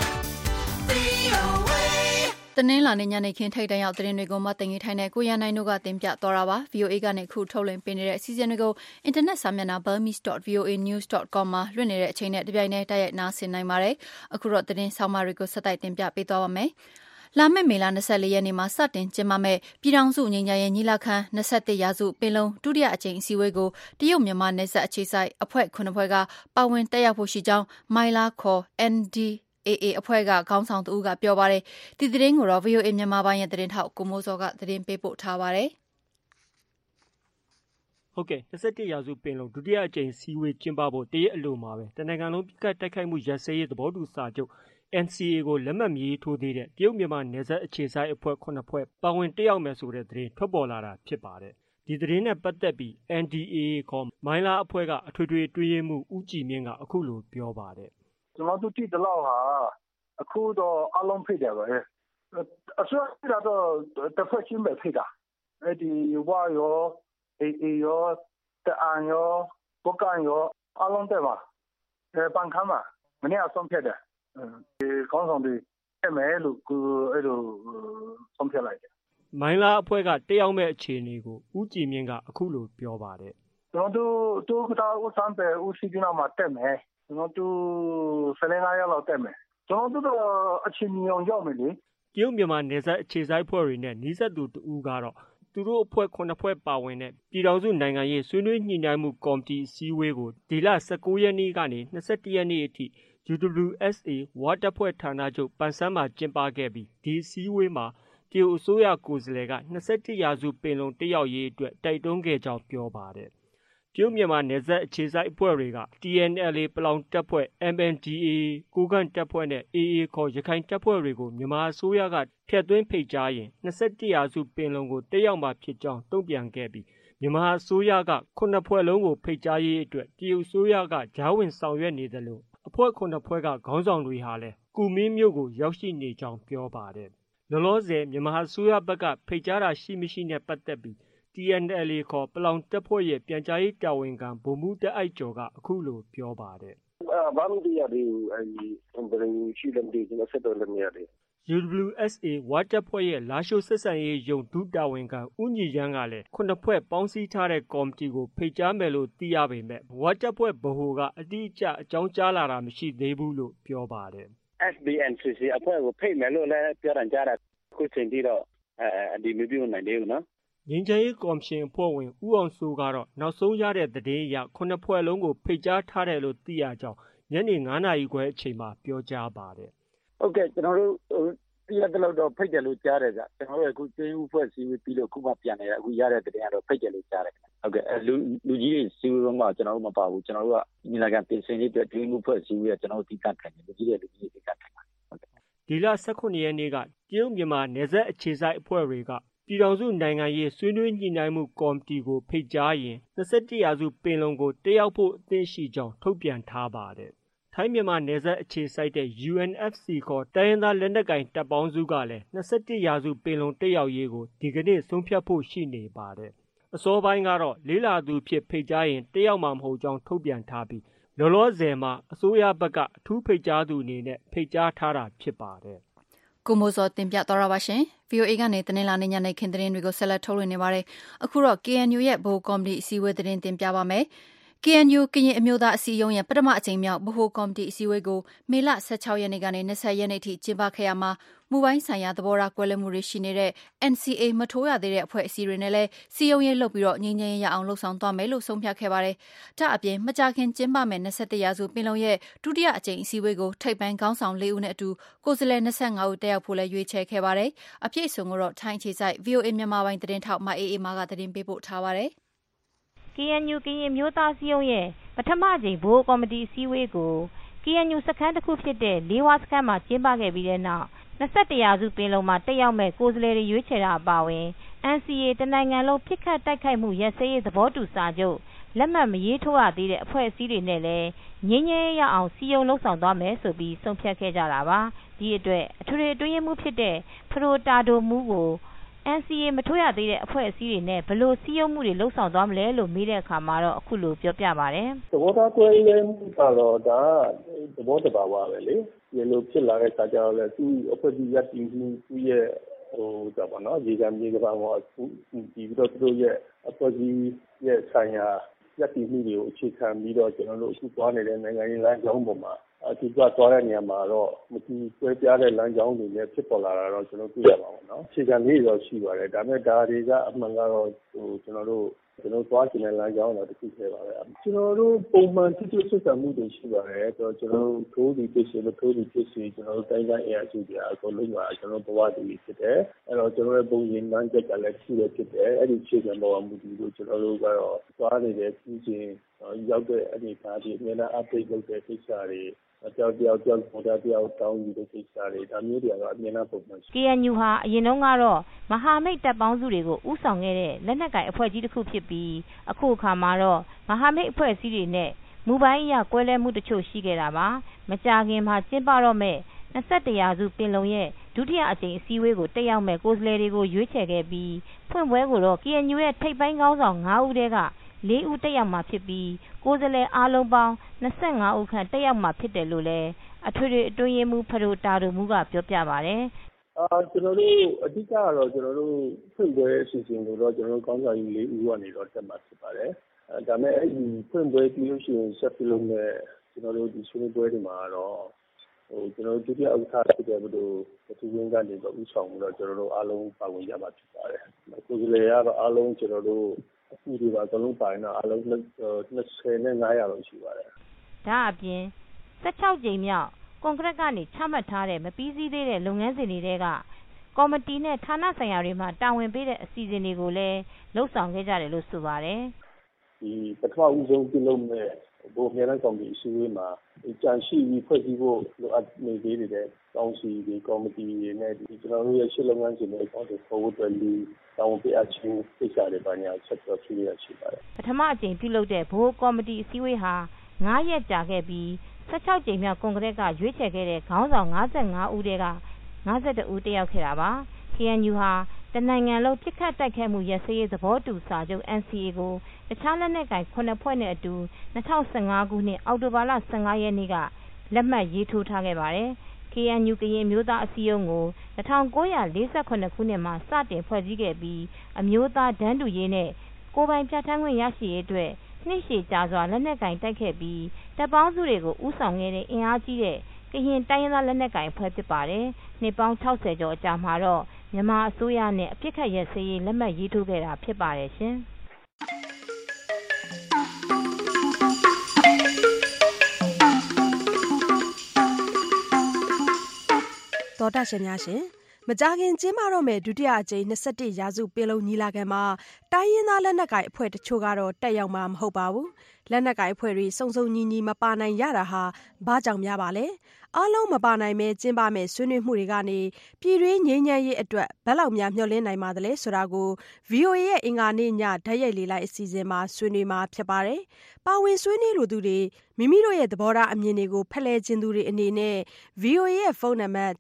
VOA တနင်္လာနေ့ညနေခင်းထိပ်တန်းရောက်သတင်းတွေကိုမတင်ကြီးထိုင်တဲ့ကိုရန်နိုင်တို့ကတင်ပြသွားတာပါ။ VOA ကနေခုထုတ်လွှင့်ပေးနေတဲ့အစီအစဉ်တွေကိုအင်တာနက်စာမျက်နှာ burmese.voanews.com မှာလွှင့်နေတဲ့အချိန်နဲ့တပြိုင်တည်းတိုက်ရိုက်နားဆင်နိုင်ပါတယ်။အခုတော့သတင်းဆောင်မတွေကိုဆက်တိုက်တင်ပြပေးသွားပါမယ်။လာမယ့်မေလ24ရက်နေ့မှာစတင်ကျင်းပမယ့်ပြည်ထောင်စုငြိမ်းချမ်းရေးညီလာခံ21ရာစုပင်လုံဒုတိယအကြိမ်အစည်းအဝေးကိုတရုတ်မြန်မာနယ်စပ်အခြေစိုက်အဖွဲ့9ဖွဲ့ကပါဝင်တက်ရောက်ဖို့ရှိကြောင်းမိုင်လာခေါ် NDAA အဖွဲ့ကခေါင်းဆောင်တဦးကပြောပါတယ်။ဒီသတင်းကိုတော့ VOA မြန်မာပိုင်းရဲ့သတင်းထောက်ကိုမိုးစောကသတင်းပေးပို့ထားပါတယ်။ဟုတ်ကဲ့21ရာစုပင်လုံဒုတိယအကြိမ်စည်းဝေးကျင်းပဖို့တရက်အလိုမှာပဲတနိုင်ငံလုံးပြစ်ခတ်တိုက်ခိုက်မှုရပ်စဲရေးသဘောတူစာချုပ်NCA ကိုလက်မှတ်မရေးထိုးသေးတဲ့တရုတ်မြန်မာနယ်စပ်အခြေစိုက်အဖွဲ့9ဖွဲ့ပါဝင်တက်ရောက်မယ်ဆိုတဲ့သတင်းထွက်ပေါ်လာတာဖြစ်ပါတယ်။ဒီသတင်းနဲ့ပတ်သက်ပြီး NDAA ခေါ်မိုင်းလားအဖွဲ့ကအထွေထွေအတွင်းရေးမှူးဦးကြည်မြင့်ကအခုလိုပြောပါတယ်။ကျွန်တော်တို့တိတလောက်ဟာအခုတော့အလုံးဖိတ်တယ်ပဲ။အစိုးရတော့တစ်ဖက်ချင်းပဲဖိတ်တာ။အဲ့ဒီဝါရောအေရောတအန်ရောပုတ်ကန်ရောအလုံးတက်ပါ။ပန်ခမ်းမှာမနေ့အဆုံးဖြတ်တယ်။ခေါင်းဆောင်တွေတက်မယ်လို့အဲ့လိုဆုံးဖြတ်လိုက်တယ်။မိုင်းလားအဖွဲ့ကတက်ရောက်မဲ့အခြေအနေကိုဦးကြည်မြင့်ကအခုလိုပြောပါတယ်။ကျွန်တော်တို့ကဦးစံပဲဦးစီးပြီးတော့မှတက်မယ်။ကျွန်တော်တို့15ရက်လောက်တက်မယ်။ကျွန်တော်တို့အချိန်ကြီးအောင်ရောက်မယ်လေ။တရုတ်မြန်မာနယ်စပ်အခြေစိုက်ဖွဲ့တွေနဲ့နှီးဆက်သူတူကတော့သူတို့အဖွဲ့9ဖွဲ့ပါဝင်တဲ့ပြည်ထောင်စုနိုင်ငံရေးဆွေးနွေးညှိနှိုင်းမှုကော်မတီအစည်းအဝေးကိုဒီလ19ရက်နေ့ကနေ21ရက်နေ့အထိUWSA ဝါတပ်ဖွဲ့ဌာနချုပ်ပန်ဆန်းမှာကျင်းပခဲ့ပြီးဒီအစည်းအဝေးမှာတရုတ်အစိုးရကိုယ်စားလှယ်က21ရာစုပင်လုံတက်ရောက်ရေးအတွက်တိုက်တွန်းခဲ့ကြောင်းပြောပါတယ်။တရုတ်မြန်မာနယ်စပ်အခြေစိုက်အဖွဲ့တွေက TNLA ပလောင်တပ်ဖွဲ့ MNDAA ကိုးကန့်တပ်ဖွဲ့နဲ့ AA ခေါ်ရခိုင်တပ်ဖွဲ့တွေကိုမြန်မာအစိုးရကထည့်သွင်းဖိတ်ကြားရင်21ရာစုပင်လုံကိုတက်ရောက်မှာဖြစ်ကြောင်းတုံ့ပြန်ခဲ့ပြီးမြန်မာအစိုးရက9ဖွဲ့လုံးကိုဖိတ်ကြားရေးအတွက်တရုတ်အစိုးရကကြားဝင်ဆောင်ရွက်နေတယ်လို့အဖွဲ့9ဖွဲ့ကခေါင်းဆောင်တွေဟာလည်းကူမင်းမြို့ကိုရောက်ရှိနေကြောင်းပြောပါတယ်။လောလောဆယ်မြန်မာအစိုးရဘက်ကဖိတ်ကြားတာရှိမရှိနဲ့ပတ်သက်ပြီး TNLA ခေါ်ပလောင်တပ်ဖွဲ့ရဲ့ပြန်ကြားရေးတာဝန်ခံဗိုလ်မှူးတအိုက်ကျော်ကအခုလိုပြောပါတယ်။ဘာမှမသိရသေးဘူးဘယ်လိုရှိလဲမသိကျွန်တော်ဆက်တော့လည်းမရသေးဘူး UWSA ဝါတပ်ဖွဲ့ရဲ့လာရှိုးဆက်ဆံရေးယုံဒုတာဝန်ခံဦးညီရန်ကလည်း9ဖွဲ့ပေါင်းစည်းထားတဲ့ကော်မတီကိုဖိတ်ကြားမယ်လို့သိရပေမဲ့ဝါတပ်ဖွဲ့ဗဟိုကအတိအကျအကြောင်းကြားလာတာမရှိသေးဘူးလို့ပြောပါတယ်။ SBNCC အဖွဲ့ကိုဖိတ်မယ်လို့လည်းပြောတယ်ကြားတာခုချိန်ထိတော့အဒီမပြုနိုင်သေးဘူးနော်ငြိမ်းချမ်းရေးကော်မရှင်အဖွဲ့ဝင်ဦးအောင်စိုးကတော့နောက်ဆုံးရတဲ့သတင်းအရ9ဖွဲ့လုံးကိုဖိတ်ကြားထားတယ်လို့သိရကြောင်းညနေ9 နာရီခွဲအချိန်မှာပြောကြားပါတယ်။ဟုတ်ကဲ့ကျွန်တော်တို့ပြရတဲ့လောက်တော့ဖိတ်တယ်လို့ကြားတယ်ဗျ။ကျွန်တော်တို့အခုတင်းဦးဖွဲ့စည်းပြီးလို့ခုမှပြန်နေတာအခုရတဲ့တဲ့ကတော့ဖိတ်တယ်လို့ကြားတယ်။ဟုတ်ကဲ့လူကြီးတွေစီးရုံးမှာကျွန်တော်တို့မပါဘူး။ကျွန်တော်တို့ကညီလာခံပြင်ဆင်ရေးအတွက်တင်းဦးဖွဲ့စည်းပြီးကျွန်တော်တို့တိကျခံတယ်လူကြီးတွေတိကျခံတယ်ဟုတ်ကဲ့ဒီလ18ရက်နေ့ကတရုတ်မြန်မာနယ်စပ်အခြေစိုက်အဖွဲ့တွေကပြည်ထောင်စုနိုင်ငံရေးဆွေးနွေးညှိနှိုင်းမှုကော်မတီကိုဖိတ်ကြားရင်21ရာစုပင်လုံကိုတက်ရောက်ဖို့အသင့်ရှိကြောင်းထုတ်ပြန်ထားပါတယ်။ထိုင်းမြန်မာနယ်စပ်အခြေစိုက်တဲ့ UNFC ခေါ်တိုင်းရင်းသားလက်နက်ကိုင်တပ်ပေါင်းစုကလည်း21ရာစုပင်လုံတက်ရောက်ရေးကိုဒီကနေ့ဆုံးဖြတ်ဖို့ရှိနေပါတယ်။အစောပိုင်းကတော့လေးလာသူဖြစ်ဖိတ်ကြားရင်တက်ရောက်မှာမဟုတ်ကြောင်းထုတ်ပြန်ထားပြီးလောလောဆယ်မှာအစိုးရဘက်ကအထူးဖိတ်ကြားသူအနေနဲ့ဖိတ်ကြားထားတာဖြစ်ပါတယ်။ကိုမိုးစောတင်ပြသွားတာပါရှင်။ VOA ကနေတနင်္လာနေ့ညနေခင်းသတင်းတွေကိုဆက်လက်ထုတ်လွှင့်နေပါတယ်။အခုတော့ KNU ရဲ့ဗဟိုကော်မတီအစည်းအဝေးသတင်းတင်ပြပါမယ်။ KNU ကရင်အမျိုးသားအစည်းအရုံးရဲ့ပထမအကြိမ်မြောက်ဗဟိုကော်မတီအစည်းအဝေးကိုမေလ16ရက်နေ့ကနေ20ရက်နေ့ထိကျင်းပခဲ့ရမှာမူပိုင်းဆိုင်ရာသဘောထားကွဲလွဲမှုတွေရှိနေတဲ့ NCA မထိုးရသေးတဲ့အဖွဲ့အစည်းတွေနဲ့လည်းစည်းရုံးရေးလုပ်ပြီးငြိမ်းချမ်းရေးရအောင်လှုံ့ဆော်သွားမယ်လို့ဆုံးဖြတ်ခဲ့ပါတယ်။ဒါအပြင်မကြာခင်ကျင်းပမယ့်21ရာစုပင်လုံရဲ့ဒုတိယအကြိမ်အစည်းအဝေးကိုထိပ်ပိုင်းခေါင်းဆောင်4ဦးနဲ့အတူကိုယ်စားလှယ်25ဦးတက်ရောက်ဖို့လည်းရွေးချယ်ခဲ့ပါတယ်။အပြည့်အစုံကိုတော့ထိုင်းအခြေစိုက် VOA မြန်မာပိုင်းသတင်းထောက်မအေးအေးမာကသတင်းပေးပို့ထားပါတယ်။ KNU ကရင်မျိုးသားစည်းရုံးရဲ့ပထမအကြိမ်ဗဟိုကော်မတီအစည်းအဝေးကို KNU စခန်းတစ်ခုဖြစ်တဲ့လေးဝါးစခန်းမှာကျင်းပခဲ့ပြီးတဲ့နောက်21ရာစုပင်လုံမှာတက်ရောက်မဲ့ကိုယ်စားလှယ်တွေရွေးချယ်တာအပါအဝင် NCA တနိုင်ငံလုံးပစ်ခတ်တိုက်ခိုက်မှုရပ်စဲရေးသဘောတူစာချုပ်လက်မှတ်မရေးထိုးရသေးတဲ့အဖွဲ့အစည်းတွေနဲ့လည်းငြိမ်းချမ်းရေးရအောင်စည်းရုံးလှုံ့ဆော်သွားမယ်ဆိုပြီးဆုံးဖြတ်ခဲ့ကြတာပါ။ဒီအတွက်အထွေထွေအတွင်းရေးမှူးဖြစ်တဲ့ဖရိုတာဒိုမူကိုNCA မထိုးရသေးတဲ့အဖွဲ့အစည်းတွေနဲ့ဘယ်လိုစည်းရုံးမှုတွေလှုပ်ဆောင်သွားမလဲလို့မေးတဲ့အခါမှာတော့အခုလိုပြောပြပါတယ်။သဘောထားကွဲလွဲမှုကတော့ဒါသဘောတဘာဝပဲလေ။ဒီလိုဖြစ်လာတဲ့အခါကျတော့လေသူ့အဖွဲ့အစည်းရပ်တည်မှုသူ့ရဲ့ဒါပေါ့နော်ဒီကံမြေကဘာမှာအခုဒီပြီးတော့သူတို့ရဲ့အဖွဲ့အစည်းရဲ့ဆိုင်ရာရပ်တည်မှုတွေကိုအခြေခံပြီးတော့ကျွန်တော်တို့အခုသွားနေတဲ့နိုင်ငံရေးလမ်းကြောင်းပေါ်မှာဒီကသွားတဲ့နေရာမှာတော့မတူကွဲပြားတဲ့လမ်းကြောင်းတွေလည်းဖြစ်ပေါ်လာတာတော့ကျွန်တော်တွေ့ရပါဘူးနော်အခြေခံလေးတော့ရှိပါတယ်ဒါပေမဲ့ဒါတွေကအမှန်ကတော့ကျွန်တော်တို့သွားကျင်တဲ့လမ်းကြောင်းတော့တစ်ခုတည်းပါပဲကျွန်တော်တို့ပုံမှန်ဖြစ်ဆက်ဆံမှုတွေရှိပါတယ်ဆိုတော့ကျွန်တော်တို့ထိုးဒီဖြစ်စေလို့ထိုးဒီဖြစ်စေကျွန်တော်တို့တိုင်းတိုင်းအရာစုတွေအကုန်လုံးကကျွန်တော်ဘဝတည်ဖြစ်တယ်အဲ့တော့ကျွန်တော်ရဲ့ပုံရိပ်မှန်းချက်ကလည်းတစ်ခုတည်းဖြစ်တယ်အဲ့ဒီအခြေခံပေါ်မှာမူတည်လို့ကျွန်တော်တို့ကတော့သွားနေတဲ့ပြည်ချင်းရောက်တဲ့အနေအထားတွေအများအား update လုပ်တဲ့ကိစ္စတွေတယောက်ပေါ်တာတယောက်တောင်းယူတဲ့ကိစ္စတွေဒါမျိုးတွေကတော့အများအားပုံမှန် KNU ဟာအရင်တုန်းကတော့မဟာမိတ်တပ်ပေါင်းစုတွေကိုဥဆောင်ခဲ့တဲ့လက်နက်ကိုင်အဖွဲ့ကြီးတစ်ခုဖြစ်ပြီးအခုအခါမှာတော့မဟာမိတ်အဖွဲ့အစည်းတွေနဲ့မူပိုင်းအရကွဲလွဲမှုတချို့ရှိခဲ့တာပါမကြာခင်မှာကျင်းပတော့မဲ့21ရာစုပင်လုံရဲ့ဒုတိယအကြိမ်အစည်းအဝေးကိုတက်ရောက်မဲ့ကိုယ်စားလှယ်တွေကိုရွေးချယ်ခဲ့ပြီးဖွင့်ပွဲကိုတော့ KNU ရဲ့ထိပ်ပိုင်းခေါင်းဆောင်5ဦးတည်းက4ဦးတက်ရောက်မှာဖြစ်ပြီးကိုယ်စားလှယ်အားလုံးပေါင်း25ဦးခန့်တက်ရောက်မှာဖြစ်တယ်လို့လည်းအထွေထွေအတွင်းရေးမှူးဖရိုတာဒိုမူကပြောပြပါတယ်ကျွန်တော်တို့အဓိကကတော့ကျွန်တော်တို့ဖွင့်ပွဲအစီအစဉ်ကိုတော့ကျွန်တော်တို့ကောင်းဆောင်ကြီး4ဦးကနေတော့တက်မှာဖြစ်ပါတယ်ဒါပေမဲ့အဲ့ဒီဖွင့်ပွဲပြီးလို့ရှိရင်ဆက်ပြီးလို့နဲ့ကျွန်တော်တို့ဒီဆွေးနွေးပွဲတွေမှာတော့ကျွန်တော်တို့ဒုတိယဥက္ကဋ္ဌဖြစ်တဲ့ဘုဒ္ဓသူရင်းကနေတော့ဥဆောင်ပြီးတော့ကျွန်တော်တို့အားလုံးပါဝင်ကြမှာဖြစ်ပါတယ်ကိုယ်စားလှယ်ကတော့အားလုံးကျွန်တော်တို့အခုဒီပါအလုံးပိုင်းတော့အားလုံး25လောက်ရှိပါတယ်ဒါအပြင်16ကြိမ်မြောက်ကွန်ဂရက်ကနေချမှတ်ထားတဲ့မပြီးစည်းသေးတဲ့လုပ်ငန်းစဉ်တွေကကော်မတီနဲ့ဌာနဆိုင်ရာတွေမှာတာဝန်ပေးတဲ့အစီအစဉ်တွေကိုလည်းလှုပ်ဆောင်ခဲ့ကြတယ်လို့ဆိုပါတယ်ဒီပထမဦးဆုံးပြုလုပ်မဲ့ဘိုးမြေလန်းကော်မတီအစည်းအဝေးမှာကြံရှိပြီးဖွဲ့စည်းဖို့လိုအပ်နေသေးတဲ့ကောင်းစီဒီကော်မတီတွေနဲ့ဒီကျွန်တော်တို့ရဲ့ရှစ်လုပ်ငန်းစဉ်တွေပေါ့ဒီပေါ်ဖို့အတွက်လူတောင်းပေးအပ်ခြင်းကိစ္စတွေပါညာဆက်ပြီးဖြေရရှိပါတယ်ပထမအကြိမ်ပြုလုပ်တဲ့ဘိုးကော်မတီအစည်းအဝေးဟာ9ရက်ကြာခဲ့ပြီး16ကြိမ်မြောက်ကွန်ဂရက်ကရွေးချယ်ခဲ့တဲ့ခေါင်းဆောင်55ဦးတည်းက52ဦးတက်ရောက်ခဲ့တာပါ KNU ဟာတနိုင်ငံလုံးပြစ်ခတ်တိုက်ခိုက်မှုရပ်စဲရေးသဘောတူစာချုပ် NCA ကိုတခြားလက်နက်ကိုင်9ဖွဲ့နဲ့အတူ2015ခုနှစ်အောက်တိုဘာလ15ရက်နေ့ကလက်မှတ်ရေးထိုးထားခဲ့ပါတယ်။ KNU ကရင်မျိုးသားအစည်းအရုံးကို1948ခုနှစ်မှာစတင်ဖွဲ့စည်းခဲ့ပြီးအမျိုးသားတန်းတူရေးနဲ့ကိုယ်ပိုင်ပြဋ္ဌာန်းခွင့်ရရှိရေးအတွက်နှစ်ရှည်ကြာစွာလက်နက်ကင်တိုက်ခဲ့ပြီးတပ်ပေါင်းစုတွေကိုဦးဆောင်ခဲ့တဲ့အင်အားကြီးတဲ့ကရင်တိုင်းရင်းသားလက်နက်ကင်အဖွဲ့ဖြစ်ပါတယ်။နှစ်ပေါင်း60ကျော်အကြာမှာတော့မြန်မာအစိုးရနဲ့အပြစ်ခတ်ရစရေးလက်မှတ်ရေးထိုးခဲ့တာဖြစ်ပါတယ်ရှင်။တော်တာရှင်များရှင်မကြခင်ကျင်းပတော့မယ်ဒုတိယအကြိမ်21ရာစုပင်လုံညီလာခံမှာတိုင်းရင်းသားလက်နက်ကိုင်အဖွဲ့တချို့ကတော့တက်ရောက်မှာမဟုတ်ပါဘူးလက်နက်ကိုင်အဖွဲ့တွေစုံစုံညီညီမပါနိုင်ရတာဟာဘာကြောင့်များပါလဲအားလုံးမပါနိုင်မဲကျင်းပမယ်ဆွေးနွေးမှုတွေကနေပြည်တွင်းငြိမ်းချမ်းရေးအတွက်ဘယ်လောက်များမျှော်လင့်နိုင်ပါသလဲဆိုတာကို VOA ရဲ့အင်္ဂါနေ့ညဓာတ်ရိုက်လေလိုက်အစီအစဉ်မှာဆွေးနွေးမှာဖြစ်ပါတယ်ပါဝင်ဆွေးနွေးလိုသူတွေမိမိတို့ရဲ့သဘောထားအမြင်တွေကိုဖလှယ်ခြင်းသူတွေအနေနဲ့ VOA ရဲ့ဖုန်းနံပါတ်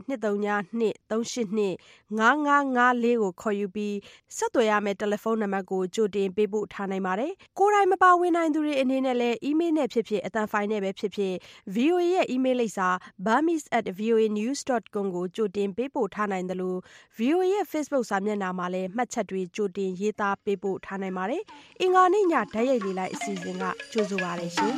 12323825554ကိုခေါ်ယူပြီးဆက်သွယ်ရမယ့်တယ်လီဖုန်းနံပါတ်ကိုကြိုတင်ပေးပို့ထားနိုင်ပါတယ်ကိုယ်တိုင်မပါဝင်နိုင်သူတွေအနေနဲ့လည်းအီးမေးလ်နဲ့ဖြစ်ဖြစ်အသံဖိုင်နဲ့ပဲဖြစ်ဖြစ် VOA ရဲ့အီးမေးလ်လိပ်စာ burmese@voanews.com ကိုကြိုတင်ပေးပို့ထားနိုင်တယ်လို့ VOA ရဲ့ Facebook စာမျက်နှာမှာလည်းမှတ်ချက်တွေကြိုတင်ရေးသားပေးပို့ထားနိုင်ပါတယ်အင်္ဂါနေ့ညဓာတ်ရိုက်လေလိုက်အစီအစဉ်ကကြိုဆိုပါရရှင်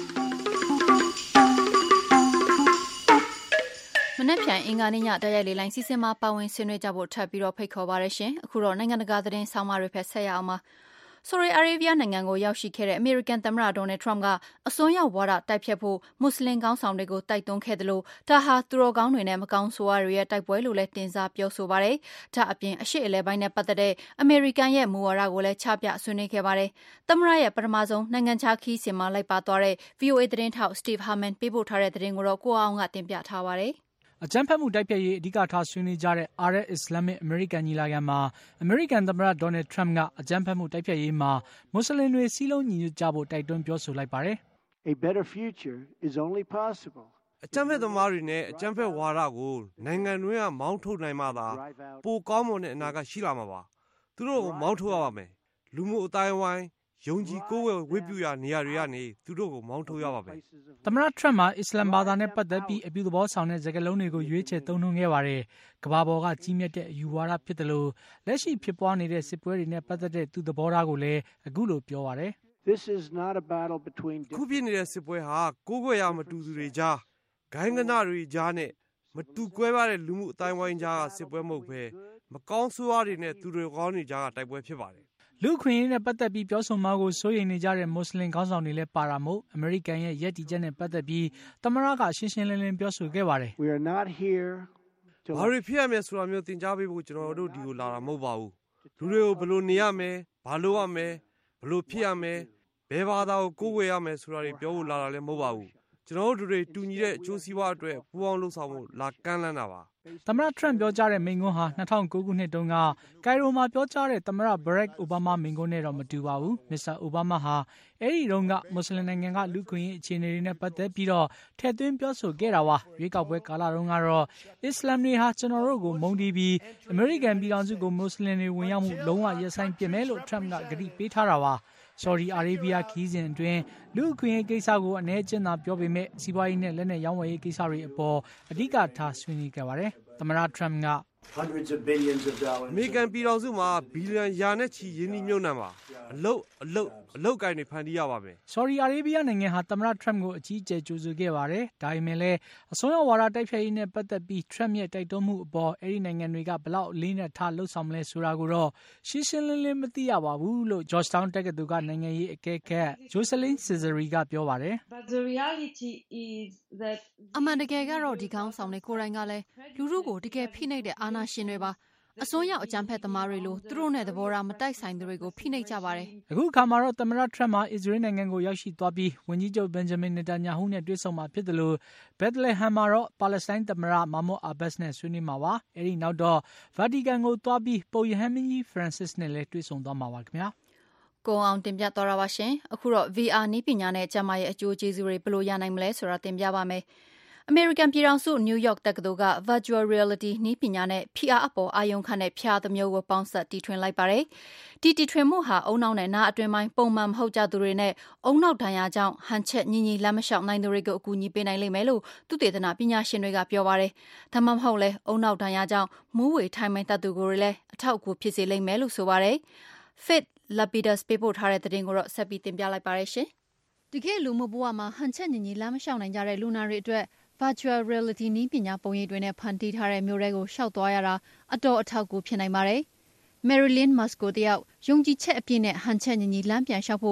မနက်ဖြန်အင်္ဂါနေ့ညဓာတ်ရိုက်လေလိုင်းစီစဉ်မှာပါဝင်ဆွေးနွေးကြဖို့ထပ်ပြီးတော့ဖိတ်ခေါ်ပါရရှင်အခုတော့နိုင်ငံတကာသတင်းဆောင်းပါးတွေဖက်ဆက်ရအောင်ပါဆော်ဒီအာရေဗျနိုင်ငံကိုရောက်ရှိခဲ့တဲ့အမေရိကန်သမ္မတဒေါ်နယ်ထရမ့်ကအစွန်းရောက်ဝါဒတိုက်ဖျက်ဖို့မွတ်စလင်ခေါင်းဆောင်တွေကိုတိုက်တွန်းခဲ့တယ်လို့ဒါဟာသူတော်ကောင်းတွေနဲ့မကောင်းဆိုးဝါးတွေရဲ့တိုက်ပွဲလို့လည်းတင်စားပြောဆိုပါတယ်။ဒါအပြင်အရှေ့အလယ်ပိုင်းနဲ့ပတ်သက်တဲ့အမေရိကန်ရဲ့မူဝါဒကိုလည်းချပြဆွေးနွေးခဲ့ပါတယ်။သမ္မတရဲ့ပထမဆုံးနိုင်ငံခြားခီးစဉ်မှာလိုက်ပါသွားတဲ့ VOA သတင်းထောက် Steve Harman ပေးပို့ထားတဲ့သတင်းကိုတော့ကိုအောင်ကတင်ပြထားပါတယ်။အကြမ်းဖက်မှုတိုက်ဖျက်ရေးအဓိကထားဆွေးနွေးကြတဲ့ Arab Islamic American ညီလာခံမှာအမေရိကန်သမ္မတဒေါ်နယ်ထရမ့်ကအကြမ်းဖက်မှုတိုက်ဖျက်ရေးမှာမွတ်စလင်တွေစည်းလုံးညီညွတ်ကြဖို့တိုက်တွန်းပြောဆိုလိုက်ပါတယ်။ A better future is only possible. အကြမ်းဖက်သမားတွေနဲ့အကြမ်းဖက်ဝါဒကိုနိုင်ငံတွင်းကမောင်းထုတ်နိုင်မှသာပိုကောင်းမွန်တဲ့အနာဂတ်ရှိလာမှာပါ။သူတို့ကိုမောင်းထုတ်ရပါမယ်။လူမှုအတိုင်းအဝိုင်းယုံကြည်ကိုးကွယ်ဝတ်ပြုရာနေရာတွေကနေသူတို့ကိုမောင်းထုတ်ရပါမယ်။သမ္မတထရမ့်ကအစ္စလမ်ဘာသာနဲ့ပတ်သက်ပြီးအပြုသဘောဆောင်တဲ့စကားလုံးတွေကိုရွေးချယ်သုံးနှုန်းခဲ့ပါတယ်။ကမ္ဘာပေါ်ကကြီးမြတ်တဲ့အယူဝါဒဖြစ်တယ်လို့လက်ရှိဖြစ်ပွားနေတဲ့စစ်ပွဲတွေနဲ့ပတ်သက်တဲ့သူသဘောထားကိုလည်းအခုလိုပြောပါတယ်။ This is not a battle between ခုဖြစ်နေတဲ့စစ်ပွဲဟာကိုးကွယ်ရာမတူသူတွေကြားဂိုင်းကနတွေကြားနဲ့မတူကွဲပြားတဲ့လူမှုအတိုင်းဝိုင်းကြားကစစ်ပွဲမဟုတ်ဘဲမကောင်းဆိုးဝါးတွေနဲ့သူတွေကောင်းတွေကြားကတိုက်ပွဲဖြစ်ပါတယ်လူခွင့်ရေးနဲ့ပတ်သက်ပြီးပြောဆိုမှာကိုစိုးရိမ်နေကြတဲ့မွတ်စလင်ခေါင်းဆောင်တွေလည်းပါတာမို့အမေရိကန်ရဲ့ရည်တည်ချက်နဲ့ပတ်သက်ပြီးသမ္မတကရှင်းရှင်းလင်းလင်းပြောဆိုခဲ့ပါတယ်။ We are not here to ဘာတွေဖြစ်ရမယ်ဆိုတာမျိုးသင်ကြားပေးဖို့ကျွန်တော်တို့ဒီကိုလာတာမဟုတ်ပါဘူး။လူတွေကိုဘယ်လိုနေရမယ်၊ဘာလုပ်ရမယ်၊ဘယ်လိုဖြစ်ရမယ်၊ဘယ်ဘာသာကိုကိုးကွယ်ရမယ်ဆိုတာတွေပြောဖို့လာတာလည်းမဟုတ်ပါဘူး။ကျွန်တော်တို့တွေတူညီတဲ့အကျိုးစီးပွားအတွက်ပူးပေါင်းလှုပ်ဆောင်ဖို့လာကမ်းလှမ်းတာပါသမ္မတထရမ့်ပြောကြားတဲ့မိန့်ခွန်းဟာ2009ခုနှစ်တုန်းကကိုင်ရိုမှာပြောကြားတဲ့သမ္မတဘရက်အိုဘားမားမိန့်ခွန်းနဲ့တော့မတူပါဘူးမစ္စတာအိုဘားမားဟာအဲ့ဒီတုန်းကမွတ်စလင်နိုင်ငံကလူခွင့်ရေးအခြေအနေတွေနဲ့ပတ်သက်ပြီးတော့ထည့်သွင်းပြောဆိုခဲ့တာပါရွေးကောက်ပွဲကာလတုန်းကတော့အစ္စလာမ်တွေဟာကျွန်တော်တို့ကိုမုန်းတီးပြီးအမေရိကန်ပြည်ထောင်စုကိုမွတ်စလင်တွေဝင်ရောက်မှုလုံးဝရပ်ဆိုင်းပစ်မယ်လို့ထရမ့်ကဂတိပေးထားတာပါဆော်ဒီအာရေဗျခီးစဉ်အတွင်းလူအခွင့်အရေးကိစ္စကိုအနေအကျဉ်းသာပြောပေမဲ့စီးပွားရေးနဲ့လက်နက်ရောင်းဝယ်ရေးကိစ္စတွေအပေါ်အဓိကထားဆွေးနွေးခဲ့ပါတယ်။သမ္မတထရမ့်က hundreds of billions of dollars အမေရိကန်ပြည်ထောင်စုမှာဘီလီယံရာနဲ့ချီရင်းနှီးမြှုပ်နှံပါအလုတ်ကိုင်းတွေဖန်တီးရပါမယ်။ဆော်ဒီအာရေဗျနိုင်ငံဟာသမ္မတထရမ့်ကိုအကြီးအကျယ်ကြိုဆိုခဲ့ပါတယ်။ဒါပေမဲ့လည်းအစွန်းရောက်ဝါဒတိုက်ဖျက်ရေးနဲ့ပတ်သက်ပြီးထရမ့်ရဲ့တိုက်တွန်းမှုအပေါ်အဲ့ဒီနိုင်ငံတွေကဘလောက်အလေးနဲ့ထားလှုပ်ဆောင်မလဲဆိုတာကိုတော့ရှင်းရှင်းလင်းလင်းမသိရပါဘူးလို့ Georgetown တက္ကသိုလ်ကနိုင်ငံရေးအကဲခတ် Jocelyn Cesari ကပြောပါတယ်။ But the reality is that အမှန်တကယ်ကတော့ဒီကောင်းဆောင်တွေကိုယ်တိုင်ကလည်းလူထုကိုတကယ်ဖိနှိပ်တဲ့အာဏာရှင်တွေပါအစွန်းရောက်အကြမ်းဖက်သမားတွေလိုသူတို့နဲ့သဘောထားမတိုက်ဆိုင်သူတွေကိုဖိနှိပ်ကြပါတယ်အခုအခါမှာတော့သမ္မတထရမ့်ဟာအစ္စရေးနိုင်ငံကိုရောက်ရှိသွားပြီးဝန်ကြီးချုပ်ဘင်ဂျမင်နေတန်ညာဟုနဲ့တွေ့ဆုံမှာဖြစ်တယ်လို့ဘက်သလဟမ်မှာတော့ပါလက်စတိုင်းသမ္မတမာမွတ်အာဘတ်စ်နဲ့ဆွေးနွေးမှာပါအဲဒီနောက်တော့ဗာတီကန်ကိုသွားပြီးပုပ်ရဟန်းမင်းကြီးဖရန်စစ်နဲ့လည်းတွေ့ဆုံသွားမှာပါခင်ဗျာကိုအောင်တင်ပြသွားတာပါရှင်အခုတော့ VR နည်းပညာနဲ့ကျန်းမာရေးအကျိုးကျေးဇူးတွေဘယ်လိုရနိုင်မလဲဆိုတာတင်ပြပါမယ်အမေရိကန်ပြည်ထောင်စုနယူးယောက်တက္ကသိုလ်က Virtual Reality နည်းပညာနဲ့ PR အပေါ်အာရုံခံတဲ့ဖျားသမျိုးကိုပေါင်းစပ်တီထွင်လိုက်ပါတယ်။ဒီတီထွင်မှုဟာအုံနောက်နဲ့နားအတွင်းပိုင်းပုံမှန်မဟုတ်ကြသူတွေနဲ့အုံနောက်ဒဏ်ရာကြောင့်ဟန်ချက်ညီညီလမ်းမလျှောက်နိုင်သူတွေကိုအကူအညီပေးနိုင်လိမ့်မယ်လို့သုတေသနပညာရှင်တွေကပြောပါတယ်။ဒါမှမဟုတ်လဲအုံနောက်ဒဏ်ရာကြောင့်မူးဝေထိုင်မှန်တတ်သူကိုလည်းအထောက်အကူဖြစ်စေလိမ့်မယ်လို့ဆိုပါတယ်။ Fit Lapidus ပေးပို့ထားတဲ့သတင်းကိုတော့ဆက်ပြီးတင်ပြလိုက်ပါရရှင်။ဒီကနေ့လူမှုဘဝမှာဟန်ချက်ညီညီလမ်းမလျှောက်နိုင်ကြတဲ့လူနာတွေအတွက်Virtual Reality နည်းပညာပုံရိပ်တွေနဲ့ဖန်တီးထားတဲ့မျိုးတွေကိုရှောက်သွားရတာအတော်အထောက်အကူဖြစ်နိုင်ပါတယ်။ Marilyn Masco တယောက်ယုံကြည်ချက်အပြည့်နဲ့ဟန်ချက်ညီညီလမ်းပြန်လျှောက်ဖို့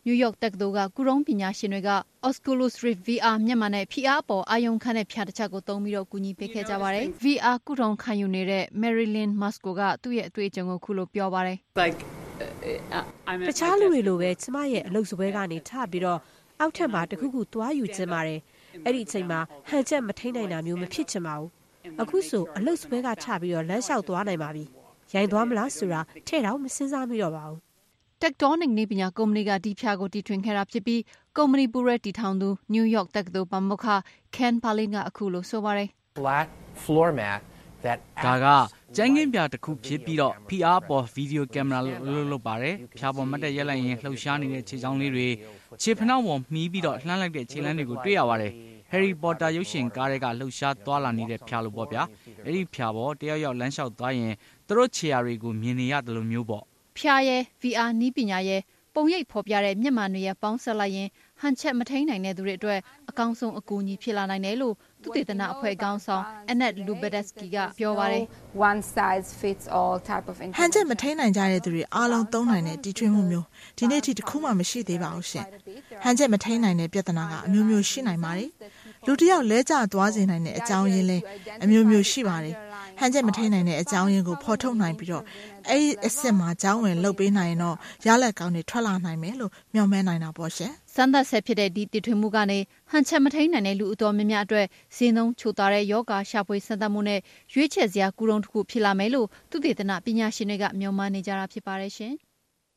New York တက္ကသိုလ်ကကုရုံးပညာရှင်တွေက Oculus Rift VR မြန်မာနဲ့ PR ပေါ်အာယုံခံတဲ့ဖြာတစ်ချက်ကိုသုံးပြီးတော့ကူညီပေးခဲ့ကြပါတယ်။ VR ကုထုံခံယူနေတဲ့ Marilyn Masco ကသူ့ရဲ့အတွေ့အကြုံကိုခုလိုပြောပါတယ်။တခြားလူတွေလိုပဲကျမရဲ့အလုပ်စပွဲကနေထပြီးတော့အောက်ထပ်မှာတခုခုသွားယူခြင်းပါတယ်။အဲ့ဒီအချိန်မှာဟန်ချက်မထိန်နိုင်တာမျိုးမဖြစ်ချင်ပါဘူး။အခုဆိုအလုပ်စပွဲကထပြီးတော့လမ်းလျှောက်သွားနိုင်ပါပြီ။ရိုင်းသွားမလားဆိုတာထဲ့တော့မစင်စားမိတော့ပါဘူး။ Tectonic နည်းပညာကုမ္ပဏီကဒီဖြာကိုတီထွင်ခဲ့တာဖြစ်ပြီးကုမ္ပဏီပူရဲတီထောင်သူ New York တက္ကသိုလ်ပါမောက္ခ Ken Palin ကအခုလိုဆိုပါတယ်။ Flat floor mat that ဒါကကျန်းကင်းပြတစ်ခုဖြစ်ပြီးတော့ PR ပေါ်ဗီဒီယိုကင်မရာလုပ်ပါတယ်။ဖြာပေါ်မတ်တက်ရက်လိုက်ရင်လှုပ်ရှားနေတဲ့ခြေချောင်းလေးတွေခြေဖနှောက်ပေါ်မှီးပြီးတော့လှမ်းလိုက်တဲ့ခြေလမ်းတွေကိုတွေ့ရပါတယ်။ Harry Potter ရုပ်ရှင်ကားတွေကလှုပ်ရှားသွားလာနေတဲ့ဖြာလိုပေါ့ဗျာ။အဲ့ဒီဖြာပေါ်တယောက်ယောက်လမ်းလျှောက်သွားရင်သူတို့ခြေရာတွေကိုမြင်နေရတယ်လို့မျိုးပေါ့။ဖြာရဲ့ VR နည်းပညာရဲ့ပုံရိပ်ဖော်ပြတဲ့မျက်မှန်တွေရဲ့ပေါင်းဆက်လိုက်ရင်ဟန်ချက်မထိန်နိုင်တဲ့သူတွေအတွက်အကောင်းဆုံးအကူအညီဖြစ်လာနိုင်တယ်လို့သူတေသနအဖွဲ့အကောင်းဆောင် Annette Lubedesky ကပြောပါတယ်။ One size fits all type of ဟန်ချက်မထိန်နိုင်ကြတဲ့သူတွေအားလုံးသုံးနိုင်တဲ့တီထွင်မှုမျိုးဒီနေ့ထိတစ်ခုမှမရှိသေးပါဘူးရှင်။ဟန်ချက်မထိန်နိုင်တဲ့ပြဿနာကအမျိုးမျိုးရှိနိုင်ပါတယ်။လူတစ်ယောက်လဲကျသွားစေနိုင်တဲ့အကြောင်းရင်းလဲအမျိုးမျိုးရှိပါတယ်။ဟန်ချက်မထိန်နိုင်တဲ့အကြောင်းရင်းကိုဖော်ထုတ်နိုင်ပြီးတော့အဲ့ဒီအစ်စ်မှာကြောင်းဝင်လုပ်ပေးနိုင်ရင်တော့ရလက်ကောင်းတွေထွက်လာနိုင်မယ်လို့မျှော်မှန်းနိုင်တာပေါ့ရှင်။စမ်းသပ်ဆက်ဖြစ်တဲ့ဒီတီထွင်မှုကနေဟန်ချက်မထိန်နိုင်တဲ့လူအတော်များများအတွက်ဈေးနှုန်းချိုသားတဲ့ယောဂရှာဖွေစမ်းသပ်မှုနဲ့ရွေးချယ်စရာကူးတုံးတစ်ခုဖြစ်လာမယ်လို့သူတေသနပညာရှင်တွေကမျှော်မှန်းနေကြတာဖြစ်ပါတယ်ရှင်။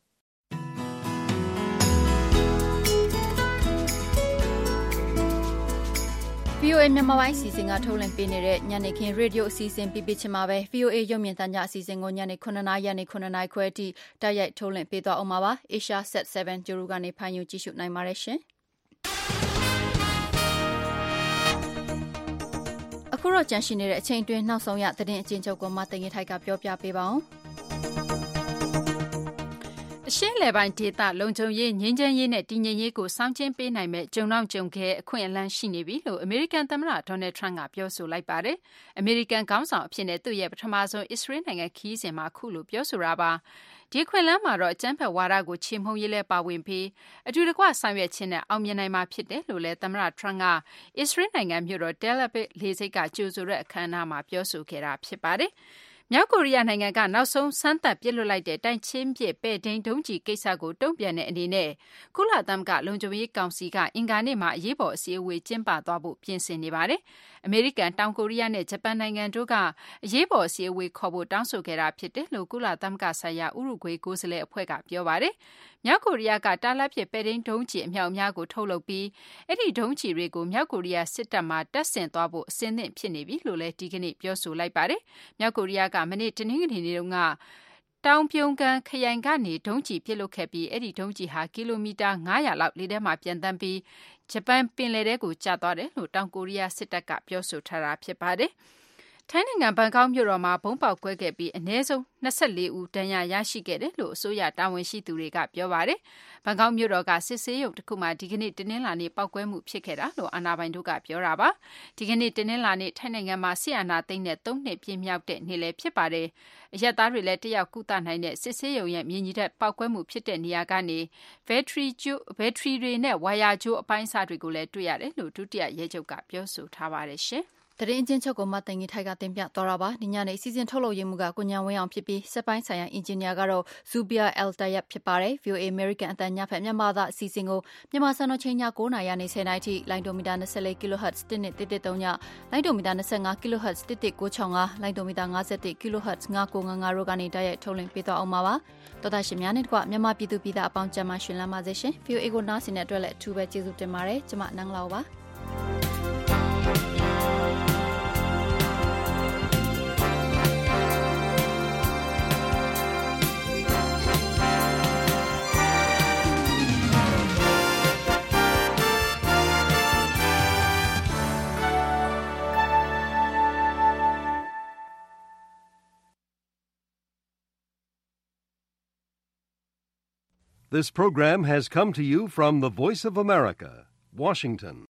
VOA မြန်မာပိုင်းအစီအစဉ်ကထုတ်လွှင့်ပေးနေတဲ့ညနေခင်းရေဒီယိုအစီအစဉ်ပြီးချင်မှာပဲ VOA ရုပ်မြင်သံကြားအစီအစဉ်ကိုညနေ9:00နာရီကနေ9:00နာရီခွဲအထိတိုက်ရိုက်ထုတ်လွှင့်ပေးသွားအောင်ပါ။ Asia Set 7ဂျိုရူကနေဖန်ယူကြည့်ရှုနိုင်ပါတယ်ရှင်။အခုတော့ကြန့်ရှိနေတဲ့အချိန်အတွင်းနောက်ဆုံးရသတင်းအကျဉ်းချုပ်ကိုမသိင်ရထိုက်ကပြောပြပေးပါအောင်။အရှေ့လယ်ပိုင်းဒေသလုံခြုံရေးငြိမ်းချမ်းရေးနဲ့တည်ငြိမ်ရေးကိုစောင့်ကြဉ်းပေးနိုင်မဲ့ကြုံနောက်ကြုံခဲ့အခွင့်အလမ်းရှိနေပြီလို့အမေရိကန်သမ္မတဒေါ်နယ်ထရန့်ကပြောဆိုလိုက်ပါတယ်။အမေရိကန်ခေါင်းဆောင်အဖြစ်နဲ့သူ့ရဲ့ပထမဆုံးအစ္စရေးနိုင်ငံခီးစဉ်မှာခုလိုပြောဆိုတာပါ။ဒီခွင့်လန်းမှာတော့အကြမ်းဖက်ဝါဒကိုချေမှုန်းရေးလဲပါဝင်ပြီးအတူတကွဆောင်ရွက်ခြင်းနဲ့အောင်မြင်နိုင်မှာဖြစ်တယ်လို့လဲသမ္မတထရန့်ကအစ္စရေးနိုင်ငံမြို့တော် Tel Aviv လေဆိပ်ကကြိုဆိုတဲ့အခမ်းအနားမှာပြောဆိုခဲ့တာဖြစ်ပါတယ်။မြောက်ကိုရီးယားနိုင်ငံကနောက်ဆုံးစမ်းသပ်ပစ်လွှတ်လိုက်တဲ့တိုက်ချင်းပစ်ပဲ့ထိန်းဒုံးကျည်ကိစ္စကိုတုံ့ပြန်တဲ့အနေနဲ့ကုလသမဂ္ဂလုံခြုံရေးကောင်စီကအင်္ဂါနေ့မှာအရေးပေါ်အစည်းအဝေးကျင်းပသွားဖို့ပြင်ဆင်နေပါတယ်။အမေရိကန်တောင်ကိုရီးယားနဲ့ဂျပန်နိုင်ငံတို့ကအရေးပေါ်အစည်းအဝေးခေါ်ဖို့တောင်းဆိုခဲ့တာဖြစ်တယ်လို့ကုလသမဂ္ဂဆိုင်ရာဥရုဂွေကိုယ်စားလှယ်အဖွဲ့ကပြောပါတယ်။မြောက်ကိုရီးယားကတာလတ်ပစ်ပဲ့ထိန်းဒုံးကျည်အမြောက်အများကိုထုတ်လုပ်ပြီးအဲ့ဒီဒုံးကျည်တွေကိုမြောက်ကိုရီးယားစစ်တပ်မှတပ်ဆင်သွားဖို့အဆင်သင့်ဖြစ်နေပြီလို့လည်းဒီကနေ့ပြောဆိုလိုက်ပါတယ်။မြောက်ကိုရီးယားကမနေ့တနင်္ဂနွေနေ့တုန်းကတောင်ပြုံကန်ခရိုင်ကနေဒုံးကျည်ပစ်လွတ်ခဲ့ပြီးအဲ့ဒီဒုံးကျည်ဟာကီလိုမီတာ900လောက်လေထဲမှာပြန်တန်းပြီးဂျပန်ပင်လယ်ထဲကိုကျသွားတယ်လို့တောင်ကိုရီးယားစစ်တပ်ကပြောဆိုထားတာဖြစ်ပါတယ်။ထိုင်းနိုင်ငံဘန်ကောက်မြို့တော်မှာဘုံပေါက်ကွဲခဲ့ပြီးအနည်းဆုံး24ဦးဒဏ်ရာရရှိခဲ့တယ်လို့အစိုးရတာဝန်ရှိသူတွေကပြောပါတယ်။ဘန်ကောက်မြို့တော်ကစစ်ဆေးရုံတစ်ခုမှာဒီကနေ့တင်းနှင်းလာနေပောက်ကွဲမှုဖြစ်ခဲ့တာလို့အာဏာပိုင်တို့ကပြောတာပါ။ဒီကနေ့တင်းနှင်းလာနေထိုင်းနိုင်ငံမှာဆီအာဏာသိမ်းတဲ့3နှစ်ပြည့်မြောက်တဲ့နေ့လည်းဖြစ်ပါတယ်။အရက်သားတွေလည်းတယောက်ကုသနိုင်တဲ့စစ်ဆေးရုံရဲ့မြင်ကြီးတဲ့ပောက်ကွဲမှုဖြစ်တဲ့နေရာကနေဘက်ထရီတွေနဲ့ဝါယာကြိုးအပိုင်းအစတွေကိုလည်းတွေ့ရတယ်လို့ဒုတိယရဲချုပ်ကပြောဆိုထားပါတယ်ရှင်။သတင်းချင်းချုပ်ကိုမသိင်္ဂီထိုက်ကတင်ပြတော်တာပါ။ညနေစီစဉ်ထုတ်လုပ်ရေးမှုကကိုညာဝင်းအောင်ဖြစ်ပြီးစက်ပိုင်းဆိုင်ရာအင်ဂျင်နီယာကတော့ Zubia Al-Tayeb ဖြစ်ပါတယ်။ VOA American အတန်ညဖက်မြန်မာသားအစီအစဉ်ကိုမြန်မာစံတော်ချိန်ည9:00နာရီကနေ10:00နာရီထိလိုင်းဒိုမီတာ24 kHz 1.133ညလိုင်းဒိုမီတာ25 kHz 1.665လိုင်းဒိုမီတာ51 kHz 995တို့ကနေတိုက်ရိုက်ထုတ်လွှင့်ပေးသွားအောင်ပါ။တော်တာရှင်များနဲ့တကွမြန်မာပြည်သူပြည်သားအပေါင်းကြမ်းမှရှင်လမ်းပါစေရှင်။ VOA ကိုနားဆင်တဲ့အတွက်လည်းအထူးပဲကျေးဇူးတင်ပါတယ်။ကျွန်မနန်းလောက်ပါ။ This program has come to you from the Voice of America, Washington.